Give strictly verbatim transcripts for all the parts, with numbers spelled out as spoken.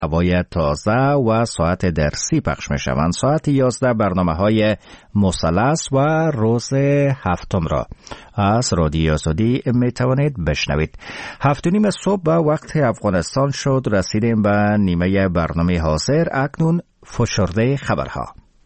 هوای تازه و ساعت درسی پخش می شوند. ساعت یازده برنامه های مثلث و روز هفتم را از رادیو آزادی می توانید بشنوید. هفت و نیم صبح به وقت افغانستان شد. رسیدیم به نیمه برنامه حاضر. اکنون فشرده خبرها.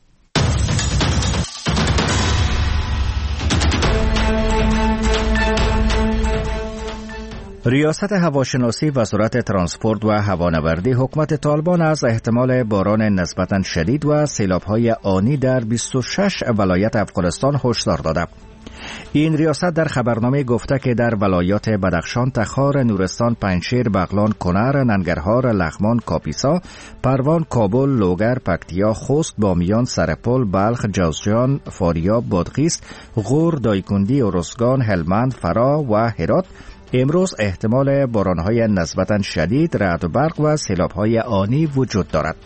ریاست هواشناسی وزارت ترانسپورت و هوانوردی حکومت طالبان از احتمال باران نسبتاً شدید و سیلاب‌های آنی در بیست و شش ولایت افغانستان هشدار داده. این ریاست در خبرنامه گفته که در ولایات بدخشان، تخار، نورستان، پنجشیر، بغلان، کنر، ننگرهار، لغمان، کاپیسا، پروان، کابل، لوگر، پکتیا، خوست، بامیان، سرپل، بلخ، جوزجان، فاریاب، بادغیس، غور، دایکندی، ارزگان، هلمند، فرا و هرات امروز احتمال بارانهای نسبتاً شدید، رعد و برق و سیلاب‌های آنی وجود دارد.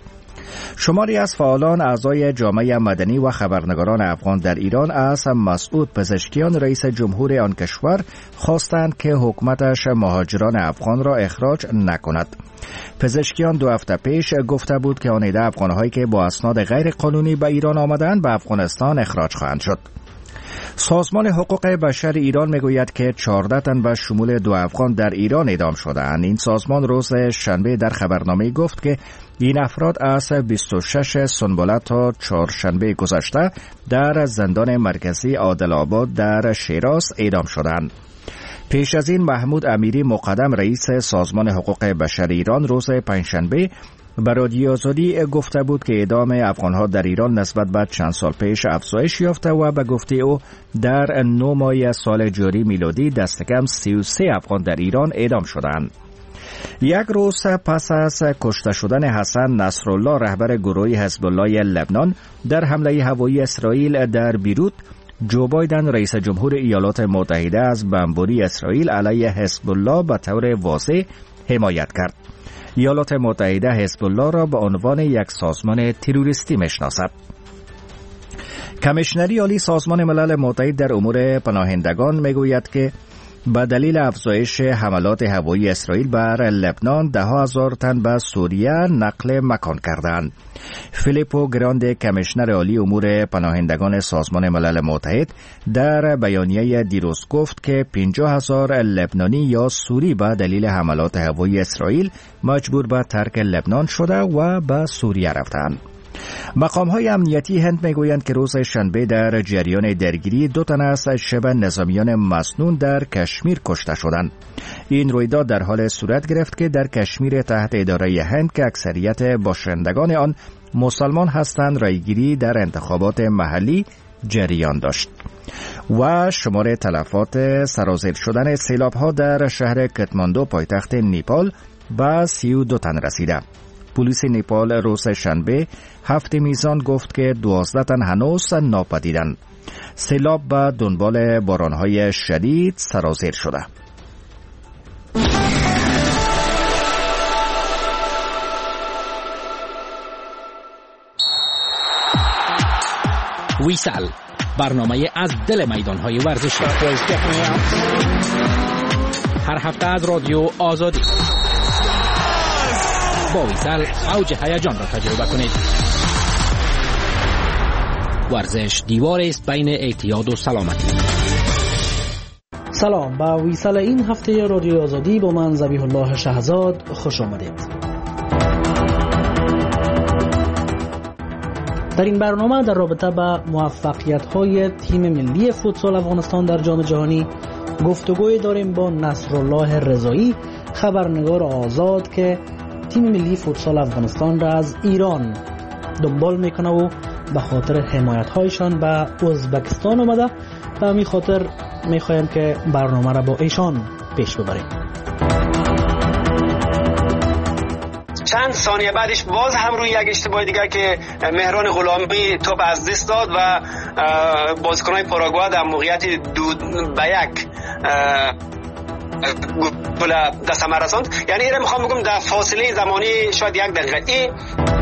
شماری از فعالان اعضای جامعه مدنی و خبرنگاران افغان در ایران از مسعود پزشکیان رئیس جمهور آن کشور خواستند که حکومتش مهاجران افغان را اخراج نکند. پزشکیان دو هفته پیش گفته بود که آن عده افغان‌هایی که با اسناد غیر قانونی به ایران آمدند به افغانستان اخراج خواهند شد. سازمان حقوق بشر ایران میگوید که چهارده تن به شمول دو افغان در ایران اعدام شدند. این سازمان روز شنبه در خبرنامه گفت که این افراد از بیست و شش سنبله تا چهارشنبه گذشته در زندان مرکزی عادل‌آباد در شیراز اعدام شدند. پیش از این محمود امیری مقدم رئیس سازمان حقوق بشر ایران روز پنجشنبه به رادیو آزادی گفته بود که اعدام افغان‌ها در ایران نسبت به چند سال پیش افزایش یافته و به گفته او در نه ماه سال جاری میلادی دست کم سی و سه افغان در ایران اعدام شدند. یک روز پس از کشته شدن حسن نصرالله رهبر گروه حزب الله لبنان در حمله هوایی اسرائیل در بیروت، جو بایدن رئیس جمهور ایالات متحده از بمباری اسرائیل علیه حزب الله به طور واضح حمایت کرد. ایالات متحده حزب الله را به عنوان یک سازمان تروریستی میشناسد. کمیشنری عالی سازمان ملل متحد در امور پناهندگان میگوید که به دلیل افزایش حملات هوایی اسرائیل بر لبنان ده هزار تن به سوریه نقل مکان کردند. فیلیپو گراند کمیشنر عالی امور پناهندگان سازمان ملل متحد در بیانیه دیروز گفت که پنجاه هزار لبنانی یا سوری به دلیل حملات هوایی اسرائیل مجبور به ترک لبنان شده و به سوریه رفتند. مقام‌های امنیتی هند میگویند که روز شنبه در جریان درگیری دو تن از شبه نظامیان مسنون در کشمیر کشته شدند. این رویداد در حال صورت گرفت که در کشمیر تحت اداره هند که اکثریت باشندگان آن مسلمان هستند رایگیری در انتخابات محلی جریان داشت. و شمار تلفات سرازیر شدن سیلاب‌ها در شهر کتماندو پایتخت نیپال به سی و دو تن رسیده. پلیس نیپال روز شنبه هفت میزان گفت که دوازده تن هنوز ناپدیدند. سیلاب به دنبال بارانهای شدید سرازیر شده. ویسال، برنامه از دل میدانهای ورزشی، هر هفته از رادیو آزادی. با ویسال اوج هیجان را تجربه کنید. ورزش دیوار است بین اعتیاد و سلامتی. سلام، با ویسال این هفته رادیو آزادی با من ذبیح الله شهزاد خوش آمدید. در این برنامه در رابطه با موفقیت‌های تیم ملی فوتسال افغانستان در جام جهانی گفتگوی داریم با نصرالله رضایی، خبرنگار آزاد که تیم ملی فوتسال افغانستان را از ایران دنبال میکنه و به خاطر حمایت‌هایشان به ازبکستان آمده و همین خاطر میخوایم که برنامه را با ایشان پیش ببریم. چند ثانیه بعدش باز هم روی یک اشتباه دیگر که مهران غلامی توپ از دست داد و بازیکن‌های پاراگوئه در موقعیت دو به یک گل دست ثمر رساند. یعنی اینو میخوام بگم در فاصله زمانی شاید یک دقیقه.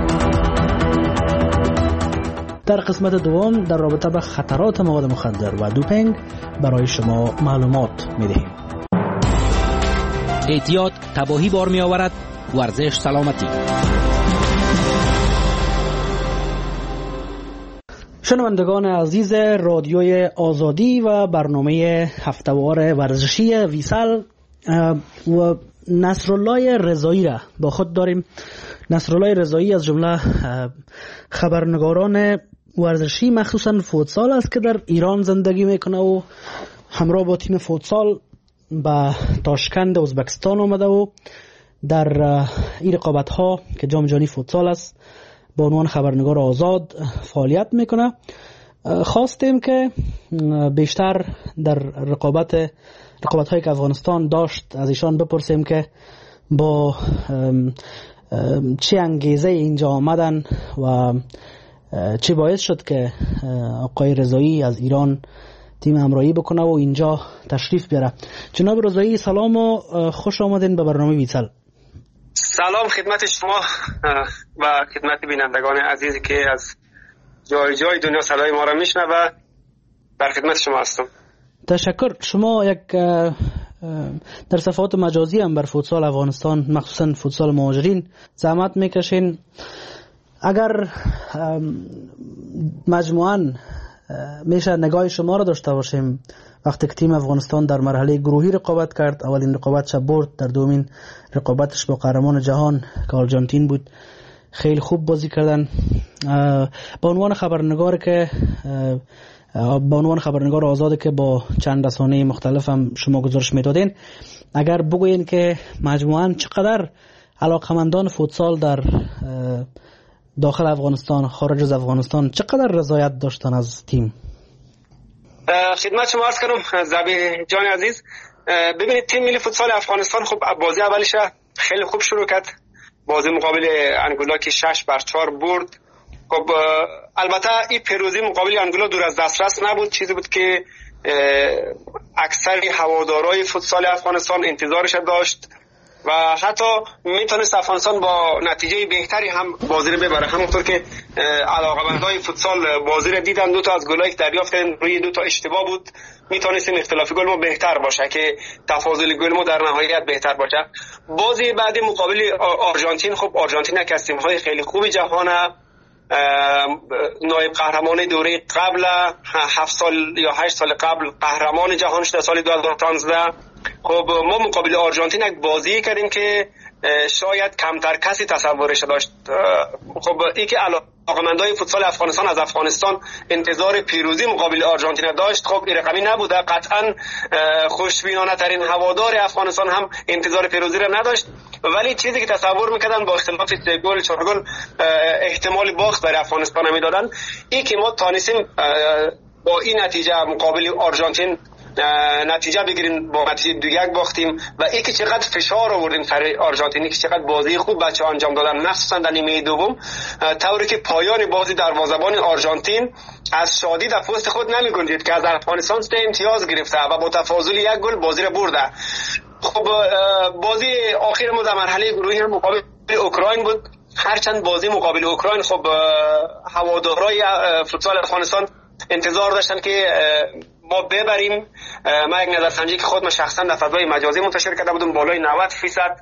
در قسمت دوم در رابطه با خطرات مواد مخدر و دوپینگ برای شما معلومات میدهیم. اعتیاد تباهی بار می آورد ورزش سلامتی. شنوندگان عزیز رادیوی آزادی و برنامه هفته‌وار ورزشی ویسل و نصرالله رضایی را با خود داریم. نصرالله رضایی از جمله خبرنگاران ورزشی مخصوصا فوتسال است که در ایران زندگی میکنه و همراه با تیم فوتسال به تاشکند ازبکستان آمده و در این رقابت ها که جام جهانی فوتسال است با عنوان خبرنگار آزاد فعالیت میکنه. خواستیم که بیشتر در رقابت رقابت هایی که افغانستان داشت از ایشان بپرسیم که با چه انگیزه اینجا آمدن و چه باعث شد که آقای رضایی از ایران تیم همراهی بکنه و اینجا تشریف بیاره. جناب رضایی سلام و خوش آمدین به برنامه ویسل. سلام خدمت شما و خدمت بینندگان عزیزی که از جای جای دنیا صدای ما را میشنوه و در خدمت شما هستم. تشکر. شما یک در صفحات مجازی هم بر فوتسال افغانستان مخصوصا فوتسال مهاجرین زحمت میکشین. اگر مجموعاً میشه نگاه شما را داشته باشیم وقتی که تیم افغانستان در مرحله گروهی رقابت کرد، اولین رقابتش برد، در دومین رقابتش با قهرمان جهان که آرژانتین بود خیلی خوب بازی کردن. با عنوان خبرنگار که با عنوان خبرنگار آزاد که با چند رسانه مختلف هم شما گزارش میدادین، اگر بگوین که مجموعاً چقدر علاقمندان فوتسال در داخل افغانستان خارج از افغانستان چقدر رضایت داشتن از تیم؟ خدمت شما عرض کنم زبی جان عزیز. ببینید تیم ملی فوتسال افغانستان خب بازی اولش خیلی خوب شروع کرد، بازی مقابل انگولا که شش بر چهار برد. خب البته این پیروزی مقابل انگولا دور از دسترس نبود، چیزی بود که اکثر هوادارهای فوتسال افغانستان انتظارش داشت و حتی میتونست افغانستان با نتیجه بهتری هم بازی رو ببره. همونطور که علاقه‌مندای فوتسال بازی رو دیدن، دو تا از گلایی که دریافت کردن روی دو تا اشتباه بود، میتونست اختلاف گل ما بهتر باشه که تفاضل گل ما در نهایت بهتر باشه. بازی بعدی مقابل آرژانتین، خب آرژانتین یک از تیم‌های خیلی خوبی جهانه، نایب قهرمان دوره قبل هفت سال یا هشت سال قبل قهرمان جهان شده سال دو هزار و پانزده. خب ما مقابل آرژانتین یک بازی کردیم که شاید کمتر کسی تصورش داشت. خب این که علاقه‌مندای فوتسال افغانستان از افغانستان انتظار پیروزی مقابل آرژانتین داشت، خب این رقمی نبوده. قطعا خوشبینانه ترین هوادار افغانستان هم انتظار پیروزی را نداشت، ولی چیزی که تصور میکردن با اختلاف سه گل چهار گل احتمال باخت برای افغانستان میدادن، این که ما تانستیم با این نتیجه مقابل آرژانتین نتیجه بگیریم، با نتیجه دو یک باختیم و ای که چقدر فشار آوردیم سر آرژانتینی که چقدر بازی خوب بچه انجام دادن، مخصوصا در نیمه دوم، طوری که پایان بازی دروازه‌بان آرژانتین از شادی در پست خود نمی گنجید که از افغانستان سه امتیاز گرفته و با تفاضل یک گل بازی را برده. خب بازی آخر ما در مرحله گروهی هم مقابل اوکراین بود. هرچند بازی مقابل اوکراین خب هوادارهای فوتسال افغانستان انتظار داشتن که ما ببریم. ما یک نظرسنجی که خود ما شخصا در فضای مجازی منتشر کرده بودم بالای نود فیصد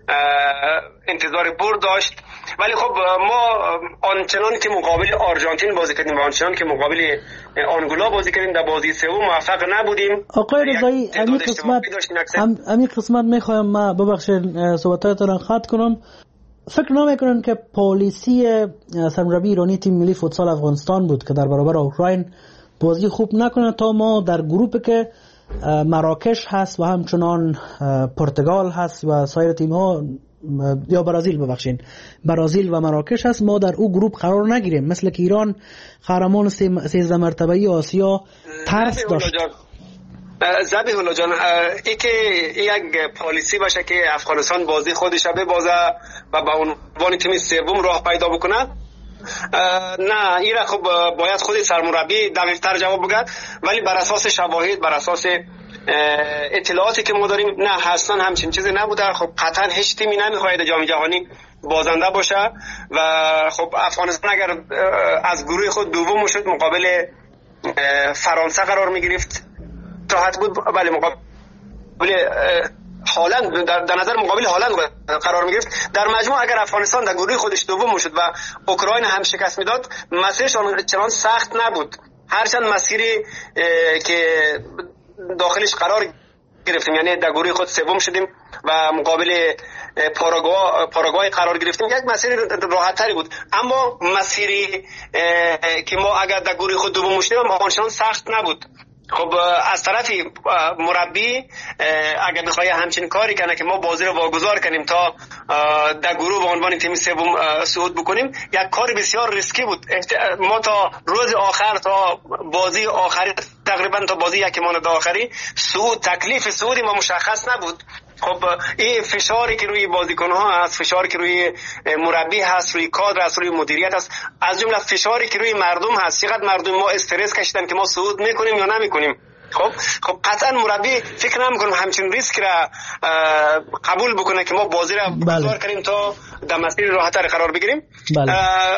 انتظار برد داشت، ولی خب ما آنچنان که مقابل آرژانتین بازی کردیم و آنچنان که مقابل آنگولا بازی کردیم در بازی سوم موفق نبودیم. آقای رضایی همین قسمت همین قسمت میخوایم ما ببخشید صحبتاتون را قطع کنم. فکر نمیکنن که پالیسی سرمربی ایرانی تیم ملی فوتسال افغانستان بود که در برابر اوکراین بازی خوب نکنه تا ما در گروپی که مراکش هست و همچنان پرتغال هست و سایر تیم ها یا برازیل ببخشین برازیل و مراکش هست، ما در او گروپ قرار نگیریم، مثل که ایران قهرمان سیزده مرتبه آسیا ترس داشت. زبیح الله جان، ای که یک پالیسی باشه که افغانستان بازی خودش ببازه و با عنوان تیم سوم راه پیدا بکنه، نه این را خب باید خود سرمربی دقیق تر جواب بگه، ولی بر اساس شواهد بر اساس اطلاعاتی که ما داریم نه هستن همچین چیزی نبوده. خب قطعا هیچ تیمی نمیخواهد جام جهانی بازنده باشه و خب افغانستان اگر از گروه خود دوم شد مقابل فرانسه قرار میگرفت راحت بود، بله مقابل هالند در, در نظر مقابل هالند قرار میگرفت. در مجموع اگر افغانستان در گروه خودش دوم میشد و اوکراین هم شکست میداد، مسیرش چنان سخت نبود. هرچند مسیری که داخلش قرار گرفتیم، یعنی در گروه خود سوم شدیم و مقابل پاراگوای پاراگوای قرار گرفتیم، یک مسیر راحت تری بود. اما مسیری که ما اگر در گروه خود دوم شدیم آنچنان سخت نبود. خب از طرفی مربی اگر بخواد همچین کاری کنه که ما بازی رو واگذار کنیم تا در گروه به عنوان تیم سوم صعود بکنیم، یک کار بسیار ریسکی بود. ما تا روز آخر، تا بازی آخری، تقریبا تا بازی یک مانده آخری، صعود تکلیف صعود ما مشخص نبود. خب این فشاری که روی بازیکن‌ها هست، فشاری که روی مربی هست، روی کادر هست، روی مدیریت هست، از جمله فشاری که روی مردم هست. چقدر مردم ما استرس کشیدن که ما صعود میکنیم یا نمیکنیم. خب خب قطعا مربی فکر نمی‌کنم همچین ریسک را قبول بکنه که ما بازی را گذار کنیم تا در مسیر راحت‌تر قرار بگیریم. بله.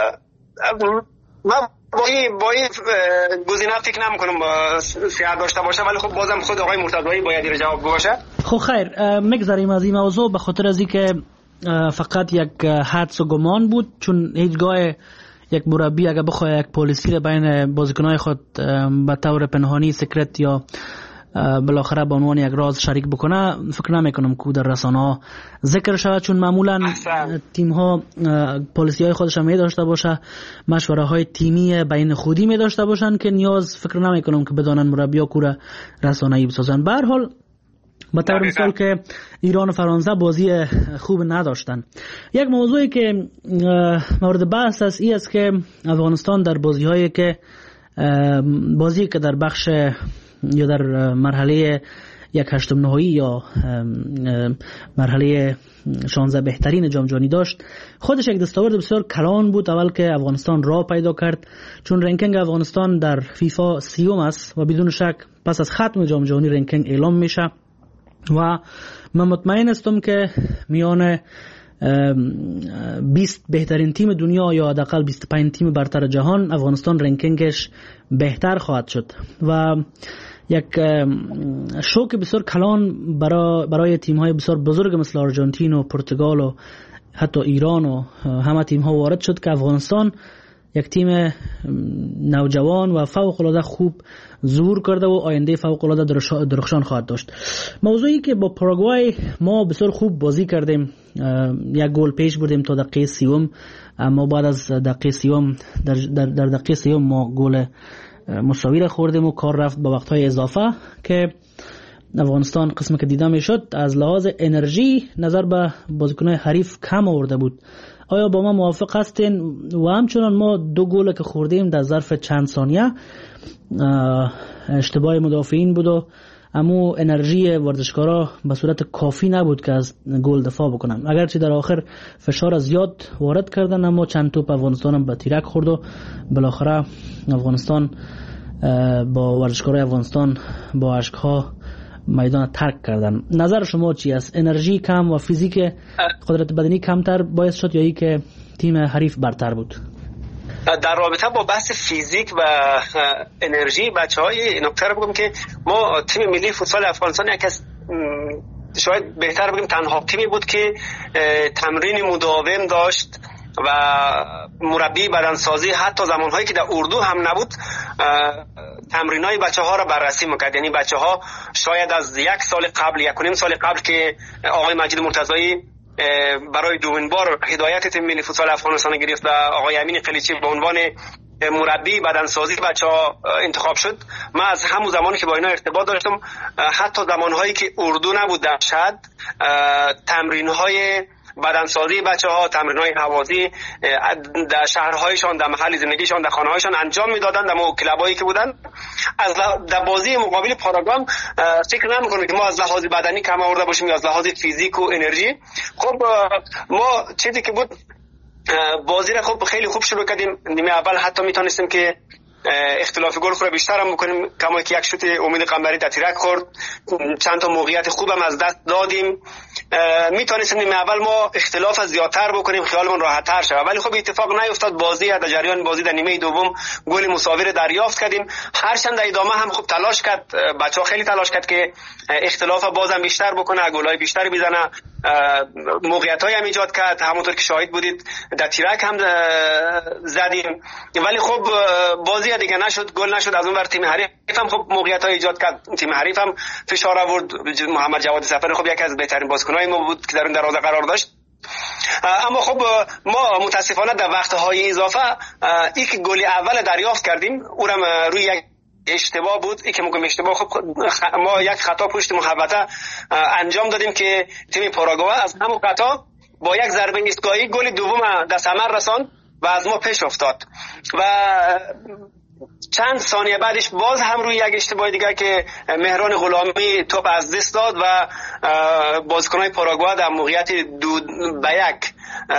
ما با این با این گزینه فکر نمی‌کنم صحت داشته باشه، ولی خب بازم خود آقای مرتضایی باید این جواب باشه. خب خیر، میگذاریم از این موضوع به خاطر از اینکه فقط یک حدس و گمان بود، چون هیچگاه یک مربی اگر بخواد یک پالیسی را بین بازیکن‌های خود به طور پنهانی، سکرت یا بالاخره به عنوان یک راز شریک بکنه، فکر نمیکنم که در رسانه‌ها ذکر شود، چون معمولا تیم ها پالیسی های خودش می داشته باشه، مشوره های تیمی بین خودی می داشته باشن که نیاز فکر نمیکنم که بدانن مربی ها کوره رسانه‌ای بسازن. به هر حال به طور مثال که ایران و فرانسه بازی خوب نداشتن. یک موضوعی که مورد بحث است این است که افغانستان در بازی هایی که بازی که در بخش یا در مرحله یک هشتم نهایی یا مرحله شانزده بهترین جام جهانی داشت، خودش یک دستاورد بسیار کلان بود. اول که افغانستان راه پیدا کرد، چون رنکینگ افغانستان در فیفا سیوم است و بدون شک پس از ختم جام جهانی رنکینگ اعلام میشه و من مطمئن هستم که میان بیست بهترین تیم دنیا یا حداقل بیست و پنج تیم برتر جهان افغانستان رنکینگش بهتر خواهد شد و یک شوک بسیار کلان برای برای تیم های بسیار بزرگ مثل آرژانتین و پرتغال و حتی ایران و همه تیم ها وارد شد که افغانستان یک تیم نوجوان و فوق العاده خوب ظهور کرده و آینده فوق العاده درخشان خواهد داشت. موضوعی که با پاراگوای ما بسیار خوب بازی کردیم، یک گل پیش بودیم تا دقیقه سیوم، اما بعد از دقیقه سیوم در, در, در دقیقه سیوم ما گل مساوی را خوردیم و کار رفت به وقت‌های اضافه که افغانستان قسمی که دیده میشد از لحاظ انرژی نظر به بازیکن‌های حریف کم آورده بود. آیا با ما موافق هستین؟ و همچنان ما دو گل که خوردیم در ظرف چند ثانیه اشتباه مدافعین بود و اما انرژی ورزشکارا به صورت کافی نبود که از گل دفاع بکنن. اگرچه در آخر فشار زیاد وارد کردن اما چند توپ افغانستان هم به تیرک خورد و بالاخره افغانستان با ورزشکارای افغانستان با اشک‌ها میدان ترک کردن. نظر شما چی است؟ انرژی کم و فیزیک قدرت بدنی کمتر باعث شد یا ای که تیم حریف برتر بود؟ در رابطه با بحث فیزیک و انرژی بچه‌های نکته رو بگم که ما تیم ملی فوتبال افغانستان یک از شاید بهتر بگیم تنها تیمی بود که تمرین مداوم داشت و مربی بدنسازی حتی زمانهایی که در اردو هم نبود تمرینای بچه‌ها را بررسی می‌کرد. یعنی بچه‌ها شاید از یک سال قبل یک و نیم سال قبل که آقای مجید مرتضایی برای دومین بار هدایت تیم ملی فوتبال افغانستان گرفت و آقای امین قلیچی به عنوان مربی بدنسازی بچه‌ها انتخاب شد، من از همون زمانی که با اینا ارتباط داشتم حتی زمانهایی که اردو نبود در شهر تمرین‌های بدنسازی بچه‌ها، تمرین‌های هوازی در شهرهایشان، در محل زندگیشان، در خانه‌هایشان انجام می‌دادن. در کلابایی که بودن از در بازی مقابل پاراگوام فکر نمی‌کنم که ما از لحاظ بدنی کم آورده باشیم یا از لحاظ فیزیک و انرژی. خب ما چیزی که بود بازی را خب خیلی خوب شروع کردیم. نیمه اول حتی میتونستیم که اختلاف گل خود بیشتر هم بکنیم، کما که یک شوت امید قنبری در تیرک خورد، چند تا موقعیت خوبم از دست دادیم. میتونستیم نیمه اول ما اختلاف زیادتر بکنیم، خیالمون راحت‌تر شه، ولی خب اتفاق نیفتاد. بازی در جریان بازی در نیمه دوم گل مساوی رو دریافت کردیم. هرچند در ادامه هم خوب تلاش کرد، بچه‌ها خیلی تلاش کرد که اختلاف بازم بیشتر بکنه، گل‌های بیشتری بزنه، موقعیت‌های هم ایجاد کرد، همونطور که شاهد بودید در تیرک هم زدیم، ولی خب بازی دیگه نشد، گل نشد. از اون ور تیم حریف هم خب موقعیت‌های ایجاد کرد، تیم حریف هم فشار آورد. محمد جواد سفری خب یکی از بهترین بازیکن‌های ما بود که در اون دروازه قرار داشت. اما خب ما متاسفانه در وقت‌های اضافه ای که گل اول دریافت کردیم اونم روی یک اشتباه بود. ای که میگم اشتباه، خب ما یک خطا پشت محوطه انجام دادیم که تیم پاراگوئه از همون خطا با یک ضربه ایستگاهی گل دوم در ثمر رساند و از ما پیش افتاد و چند ثانیه بعدش باز هم روی یک اشتباه دیگه که مهران غلامی توپ از دست داد و بازیکن‌های پاراگوئه در موقعیت دو به یک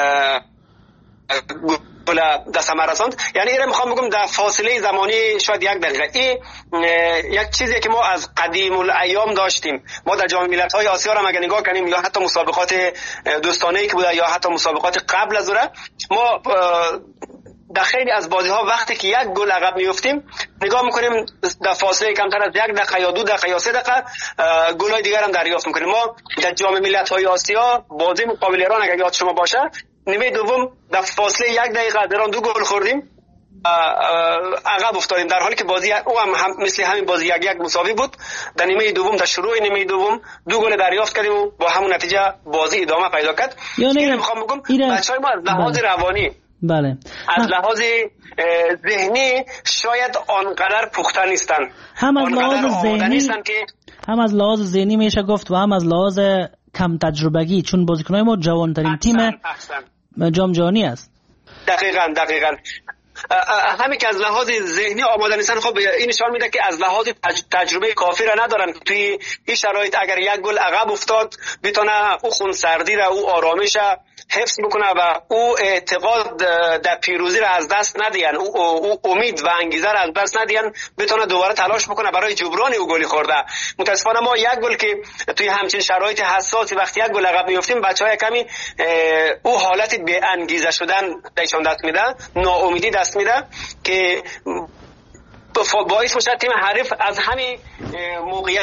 گل در ثمر رساند. یعنی اینو میخوام بگم در فاصله زمانی شاید یک دقیقه. این یک چیزی که ما از قدیم الایام داشتیم. ما در جام ملت‌های آسیا رو اگه نگاه کنیم یا حتی مسابقات دوستانه‌ای که بوده یا حتی مسابقات قبل از اون، ما در خیلی از بازی ها وقتی که یک گل عقب میافتیم نگاه میکنیم در فاصله کمتر از یک دقیقه یا دو دقیقه یا سه دقیقه گل های دیگر هم دریافت میکنیم. ما در جام ملت‌های آسیا بازی مقابل ایران اگر یاد شما باشه نیمه دوم در فاصله یک دقیقه در آن دو گل خوردیم، عقب افتادیم، در حالی که بازی او هم, هم مثل همین بازی یک یک مساوی بود. در نیمه دوم در شروع نیمه دوم دو گل دریافت کردیم و با همون نتیجه بازی ادامه پیدا کرد. یعنی اینو میخوام بگم بچهای ما از لحاظ روانی، بله، از لحاظ ذهنی شاید آنقدر پخته نیستن، هم از لحاظ ذهنی که هم از لحاظ ذهنی میشه گفت و هم از لحاظ کم تجربگی، چون بازیکنای ما جوانترین تیم جام جهانی است. دقیقاً دقیقاً همین که از لحاظ ذهنی آماده نیستن. خب این نشان میده که از لحاظ تجربه کافی را ندارن. توی این شرایط اگر یک گل عقب افتاد بتونه او خونسردی را، او آرامش حفظ بکنه و او اعتقاد در پیروزی را از دست ندین، او, او امید و انگیزه را از دست ندین، بتونه دوباره تلاش بکنه برای جبران او گلی خورده. متاسفانه ما یک گل که توی همچین شرایط حساسی وقتی یک گل عقب میافتیم بچهای کمی او حالت بی انگیزه شدن نشون دست میده، ناامیدی دست میده که باعث میشه تیم حریف از همین موقعیت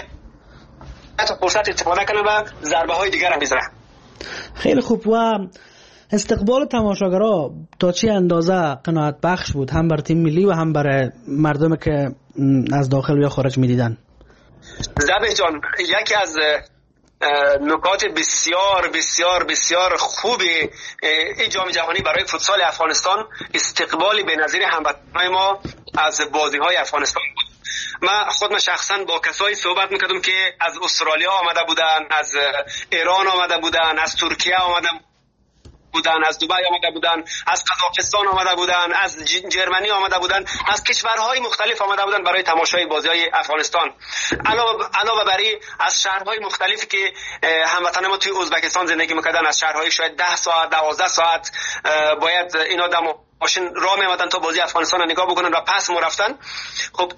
فرصت استفاده کنه و ضربه های دیگر هم بزنه. خیلی خوب. و استقبال تماشاگرها تا چه اندازه قناعت بخش بود، هم بر تیم ملی و هم برای مردم که از داخل یا خارج میدیدن؟ زبه جان، یکی از نکات بسیار بسیار بسیار خوب این جام جهانی برای فوتسال افغانستان استقبال بی‌نظیر هموطنان ما از بازی‌های افغانستان بود. من خودم شخصا با کسایی صحبت میکردم که از استرالیا آمده بودن، از ایران آمده بودن، از ترکیه آمده بودن، از دبی آمده بودن، از قزاقستان آمده بودن، از جرمنی آمده بودن، از کشورهای مختلف آمده بودن برای تماشای بازی‌های افغانستان. علاوه علاوه بر این از شهرهای مختلفی که هموطنان ما توی ازبکستان زندگی میکردن، از شهرهای شاید ده ساعت دوازده ساعت باید اینا دم ماشین راه می‌آمدن تا بازی افغانستان رو نگاه بکنن و پس مو رفتن. خب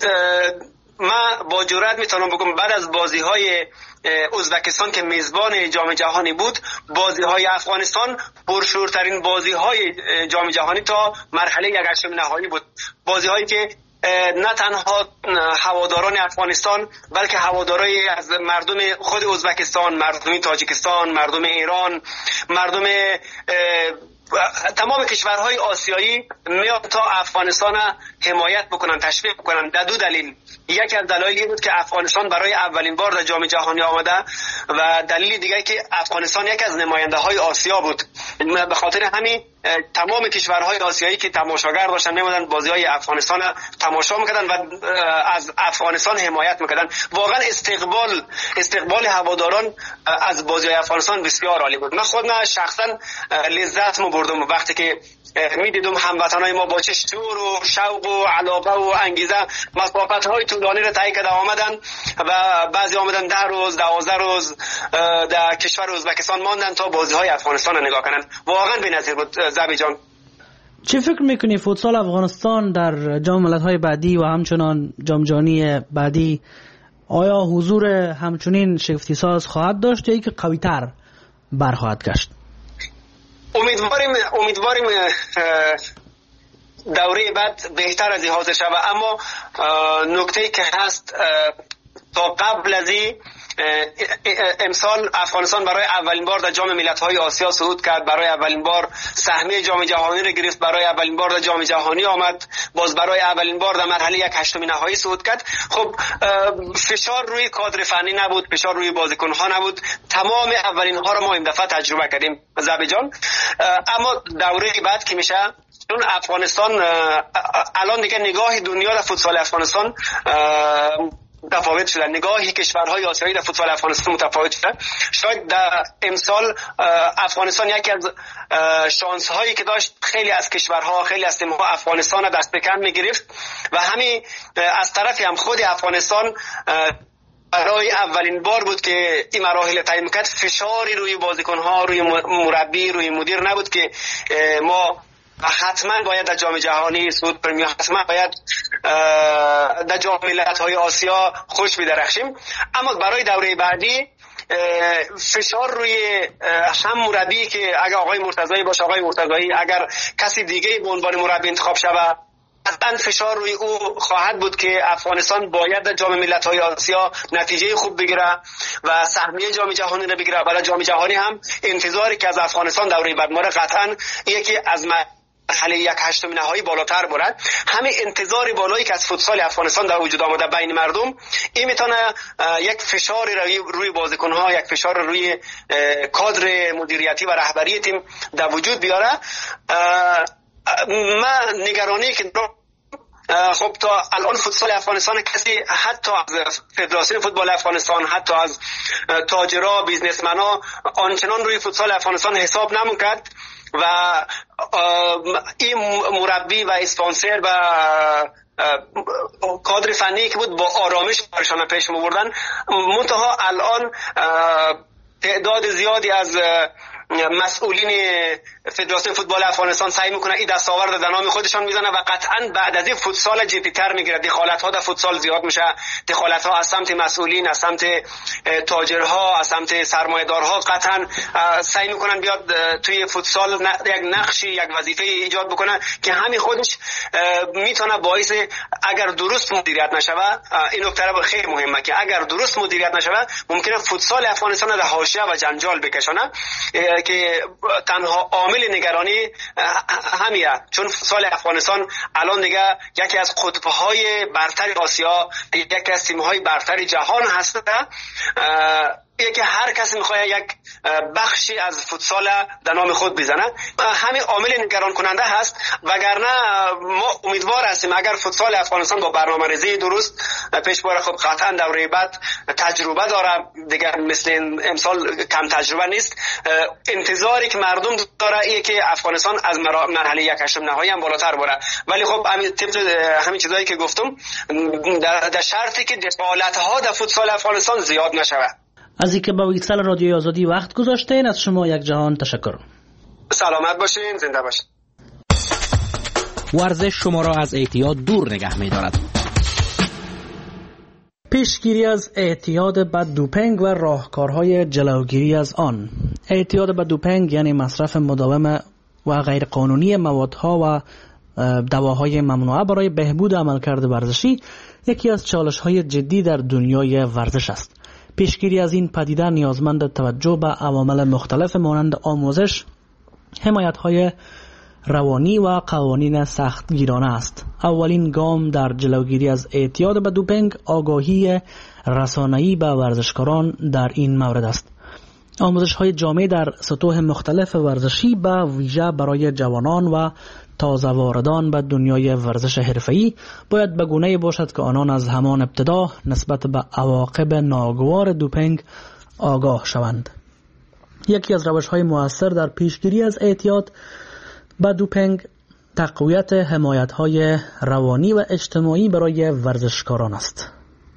من با جرئت میتونم بگم بعد از بازی‌های ازبکستان که میزبان جام جهانی بود، بازی‌های افغانستان پرشورترین بازی‌های جام جهانی تا مرحله یک هشتم نهایی بود. بازی‌هایی که نه تنها هواداران افغانستان بلکه هوادارای از مردم خود ازبکستان، مردم تاجیکستان، مردم ایران، مردم تمام کشورهای آسیایی میاد تا افغانستان حمایت بکنن، تشویق بکنن. در دو دلیل. یکی از دلایلی بود که افغانستان برای اولین بار در جام جهانی آمده و دلیل دیگه که افغانستان یکی از نماینده های آسیا بود. به خاطر همین تمام کشورهای آسیایی که تماشاگر داشتن میمدن بازی های افغانستان تماشا میکردن و از افغانستان حمایت میکردن. واقعا استقبال استقبال هواداران از بازی های افغانستان بسیار عالی بود. من خودم شخصا لذت بردم وقتی که میدیدم هموطنای ما با چه شور و شوق و علاقه و انگیزه مسافت های طولانی رو طی کرده آمدن و بعضی آمدن ده روز دوازده روز در کشور ازبکستان ماندن تا بازی های افغانستان رو نگاه کنن. واقعا بی‌نظیر بود زبی جان. چه فکر میکنی فوتسال افغانستان در جام ملت‌های بعدی و همچنان جام جهانی بعدی آیا حضور همچنین شگفتی ساز خواهد داشت یا اینکه قوی‌تر برخواهد گشت؟ امیدواریم امیدواریم دوره بعد بهتر از این حاضر شود، اما نکته‌ای که هست تا قبل از این امسال افغانستان برای اولین بار در جام ملت‌های آسیا صعود کرد، برای اولین بار سهمیه جام جهانی را گرفت، برای اولین بار در جام جهانی آمد، باز برای اولین بار در مرحله یک هشتم نهایی صعود کرد. خب فشار روی کادر فنی نبود، فشار روی بازیکن‌ها نبود، تمام اولین ها را ما این دفعه تجربه کردیم زبی جان. اما دوره بعد که میشه، چون افغانستان الان دیگه نگاه دنیا در فوتسال افغانستان متفاوت شده، نگاهی کشورهای آسیایی در فوتبال افغانستان متفاوت شده. شاید در امسال افغانستان یکی از شانس هایی که داشت، خیلی از کشورها، خیلی از تیم‌ها افغانستان را دست به کم می‌گرفت و همین از طرفی هم خود افغانستان برای اولین بار بود که این مراحل طی می‌کرد، فشاری روی بازیکن‌ها، روی مربی، روی مدیر نبود که ما حتما باید در جام جهانی صعود کنیم یا حتما باید در جام ملت‌های آسیا خوش بدرخشیم. اما برای دوره بعدی فشار روی هم مربی که اگر آقای مرتضایی باشه، آقای مرتضایی اگر کسی دیگه به عنوان مربی انتخاب شود، قطعا فشار روی او خواهد بود که افغانستان باید در جام ملت‌های آسیا نتیجه خوب بگیره و سهمیه جام جهانی را بگیره. برای جام جهانی هم انتظاری که از افغانستان دوره بعد ما قطعا یکی از مرحله یک هشتم نهایی بالاتر برد. همین انتظار بالایی که از فوتسال افغانستان در وجود آمده بین مردم، این میتونه یک فشار روی روی بازیکن‌ها، یک فشار روی کادر مدیریتی و رهبری تیم در وجود بیاره. من نگرانی که خب تا الان فوتسال افغانستان کسی حتی از فدراسیون فوتبال افغانستان، حتی از تاجرها، بیزنسمن‌ها آنچنان روی فوتسال افغانستان حساب نمی‌کرد و این مربی و اسپانسر و کادر فنی که بود با آرامش برشان پیش می‌بردن. منتها الان تعداد زیادی از مسئولین فدراسیون فوتبال افغانستان سعی میکنن این دستاورد در نام خودشان میزنن و قطعا بعد از این فوتسال جدی تر میگیره. دخالت ها در فوتسال زیاد میشه، دخالت ها از سمت مسئولین، از سمت تاجرها، از سمت سرمایه‌دارها قطعا سعی میکنن بیاد توی فوتسال یک نقشی، یک وظیفه ایجاد بکنن که همین خودش میتونه باعث اگر درست مدیریت نشوه، این نکته خیلی مهمه که اگر درست مدیریت نشوه ممکنه فوتسال افغانستان در حاشیه و جنجال بکشونه که تنها عامل نگرانی همیه، چون فوتسال افغانستان الان دیگه یکی از قطب‌های برتر آسیا، یکی از تیم‌های برتر جهان هست. یکی هر کسی میخواد یک بخشی از فوتسال در نام خود بزنه. همین عامل نگران کننده هست، وگرنه ما امیدوار هستیم اگر فوتسال افغانستان با برنامه‌ریزی درست پیش بره، خب قطعا دوره بعد تجربه داره دیگه، مثل امسال کم تجربه نیست. انتظاری که مردم داره اینه که افغانستان از مرحله یک هشتم نهایی هم بالاتر بره، ولی خب همین طبق همین چیزایی که گفتم در شرطی که دخالت‌ها در فوتسال افغانستان زیاد نشود. از اینکه با ویتسال رادیوی آزادی وقت گذاشتین، از شما یک جهان تشکر. سلامت باشین، زنده باشین. ورزش شما را از اعتیاد دور نگه می‌دارد. پیشگیری از اعتیاد به دوپینگ و راهکارهای جلوگیری از آن. اعتیاد به دوپینگ یعنی مصرف مداوم و غیرقانونی موادها و دواهای ممنوعه برای بهبود عملکرد ورزشی یکی از چالش‌های جدی در دنیای ورزش است. پیشگیری از این پدیده نیازمند توجه به عوامل مختلف مانند آموزش، حمایت‌های روانی و قوانین سختگیرانه است. اولین گام در جلوگیری از اعتیاد به دوپینگ آگاهی رسانه‌ای به ورزشکاران در این مورد است. آموزش‌های جامع در سطوح مختلف ورزشی به ویژه برای جوانان و تازه واردان به دنیای ورزش حرفه‌ای باید به گونه‌ای باشد که آنان از همان ابتدا نسبت به عواقب ناگوار دوپینگ آگاه شوند. یکی از روش‌های مؤثر در پیشگیری از اعتیاد به دوپینگ تقویت حمایت‌های روانی و اجتماعی برای ورزشکاران است.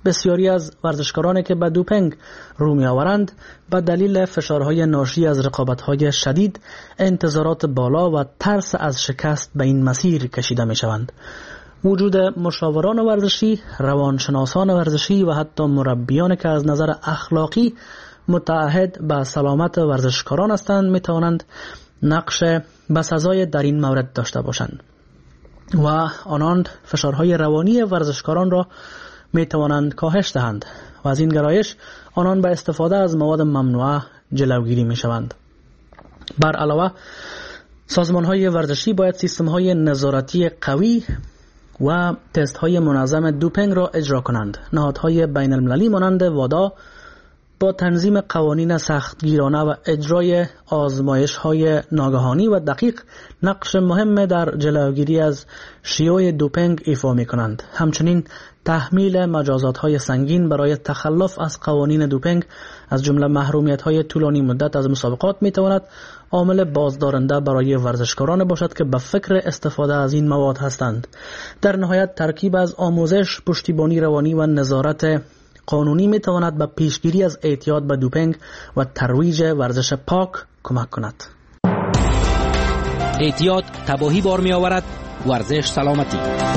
بسیاری از ورزشکارانی که به دوپینگ رو می‌آورند به دلیل فشارهای ناشی از رقابت‌های شدید، انتظارات بالا و ترس از شکست به این مسیر کشیده می‌شوند. وجود مشاوران ورزشی، روانشناسان ورزشی و حتی مربیان که از نظر اخلاقی متعهد به سلامت ورزشکاران هستند می‌توانند نقش بسزای در این مورد داشته باشند و آنان فشارهای روانی ورزشکاران را می توانند کاهش دهند و از این گرایش آنان به استفاده از مواد ممنوعه جلوگیری می شوند. بر علاوه سازمان های ورزشی باید سیستم های نظارتی قوی و تست های منظم دوپینگ را اجرا کنند. نهادهای بین المللی مانند وادا با تنظیم قوانین سختگیرانه و اجرای آزمایش های ناگهانی و دقیق نقش مهم در جلوگیری از شیوع دوپینگ ایفا می کنند. همچنین تحمیل مجازات های سنگین برای تخلف از قوانین دوپینگ از جمله محرومیت های طولانی مدت از مسابقات می تواند عامل بازدارنده برای ورزشکاران باشد که به فکر استفاده از این مواد هستند. در نهایت ترکیب از آموزش، پشتیبانی روانی و نظارت قانونی می تواند به پیشگیری از اعتیاد به دوپینگ و ترویج ورزش پاک کمک کند. اعتیاد تباهی بار می آورد، ورزش سلامتی.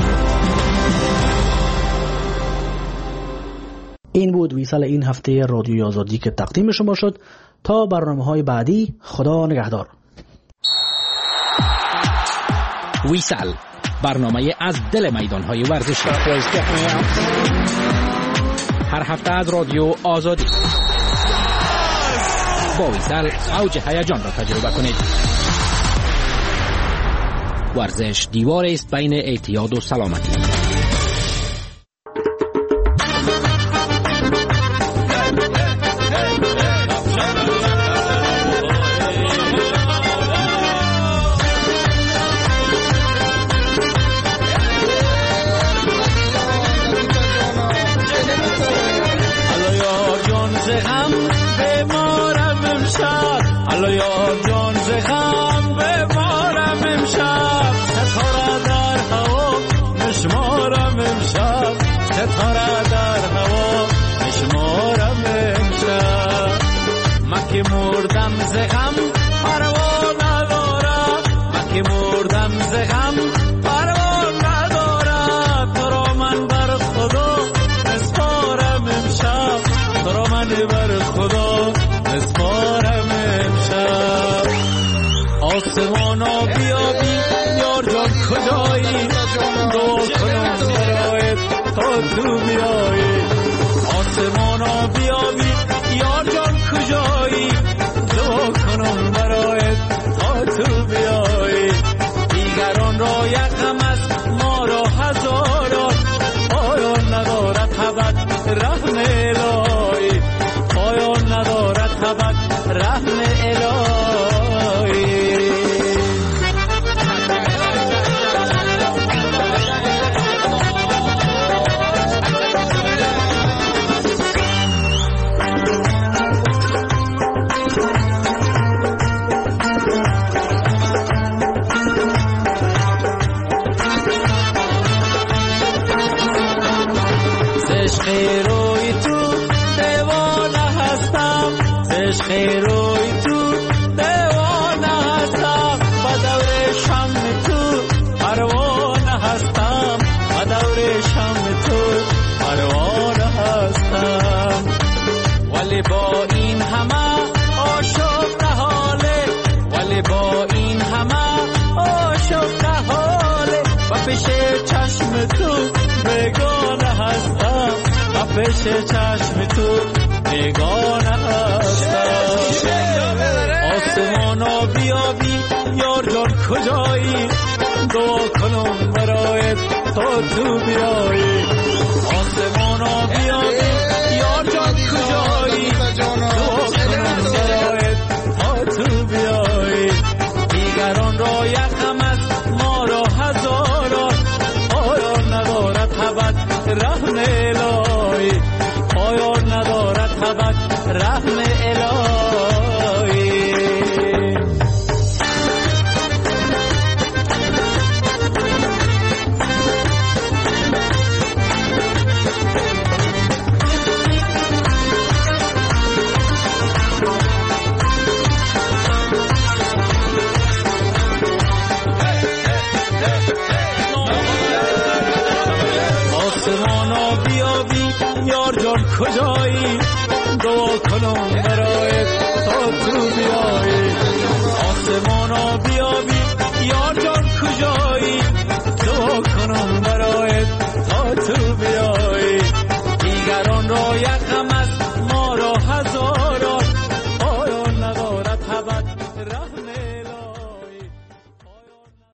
این بود ویسال این هفته رادیوی آزادی که تقدیم شما شد. تا برنامه‌های بعدی، خدا نگهدار. ویسال، برنامه از دل میدان‌های ورزشی. هر هفته از رادیو آزادی. با ویسال اوج هیجان را تجربه کنید. ورزش دیوار است بین اعتیاد و سلامتی. پیش چشم تو بیگانه هستم. آسمانا بیابی یار جان کجایی، دعا کنم برایت تا تو بیایی. آسمانا بیابی یار جان کجایی، دعا کنم برایت تا تو بیایی. دیگران را یکم از ما را هزاران، آیا ندارد حبت رحم الهی، آیا ندارد حبت رحم الهی. یار جان کجایی دعا کنم برایت تا تو بیایی